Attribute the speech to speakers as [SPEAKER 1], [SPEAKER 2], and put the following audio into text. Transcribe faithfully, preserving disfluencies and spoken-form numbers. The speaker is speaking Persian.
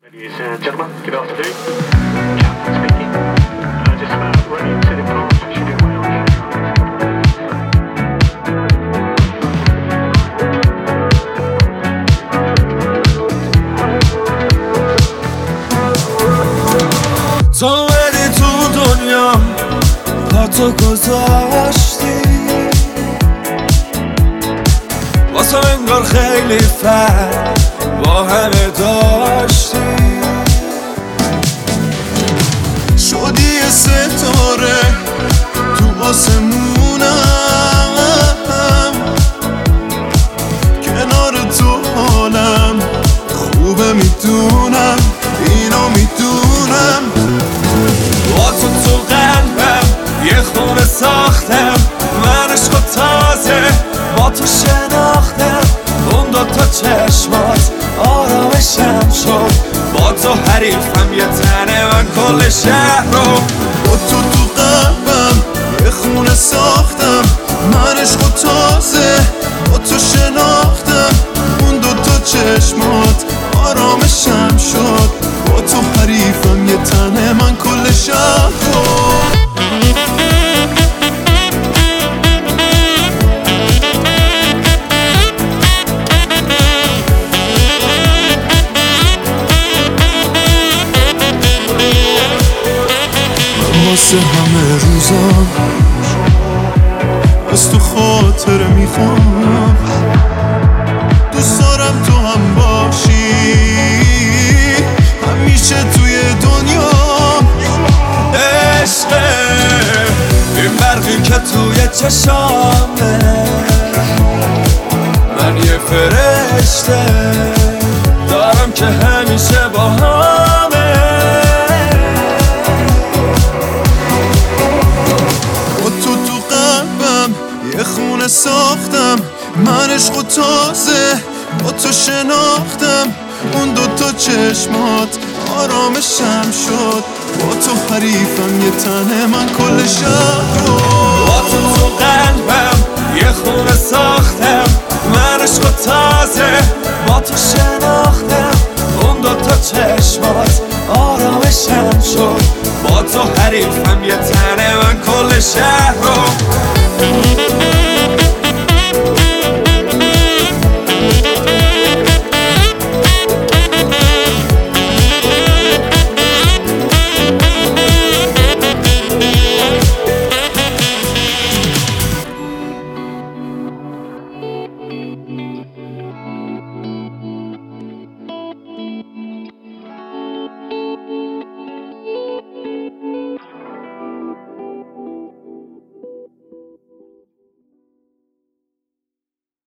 [SPEAKER 1] Ladies and gentlemen, good afternoon. Captain speaking. Uh, just about ready to depart. Should be well.
[SPEAKER 2] تو اومدی تو دنیا پا تو گذاشتی واسه انگار خیلی فرق با همه داشتی شدی ستاره تو آسمونم کنار تو حالم خوبه میدونم اینو میدونم با تو تو قلبم یه خونه ساختم من عشق و تازه با تو شناختم اون دوتا چشمات آرامشم شد با تو حریفم یه تنه من کل شهر رو با تو تو قلبم یه خونه ساختم من عشق و تازه با تو شناختم اون دوتا چشمات آرامشم شد با تو حریفم یه تنه من کل شهر رو واسه همه روزم از تو خاطره میخوام دوست دارم تو هم باشی همیشه توی دنیا عشقه این برقی که توی چشامه من یه فرشته دارم که همیشه با همه یه خونه ساختم من عشق و تازه با تو شناختم اون دوتا چشمات آرامشم شد با تو حریفم یه تنه من کل شهر رو با تو تو قلبم یه خونه ساختم من عشق و تازه با تو شناختم اون دوتا چشمات آرامشم شد با تو حریفم یه تنه من کل شهر رو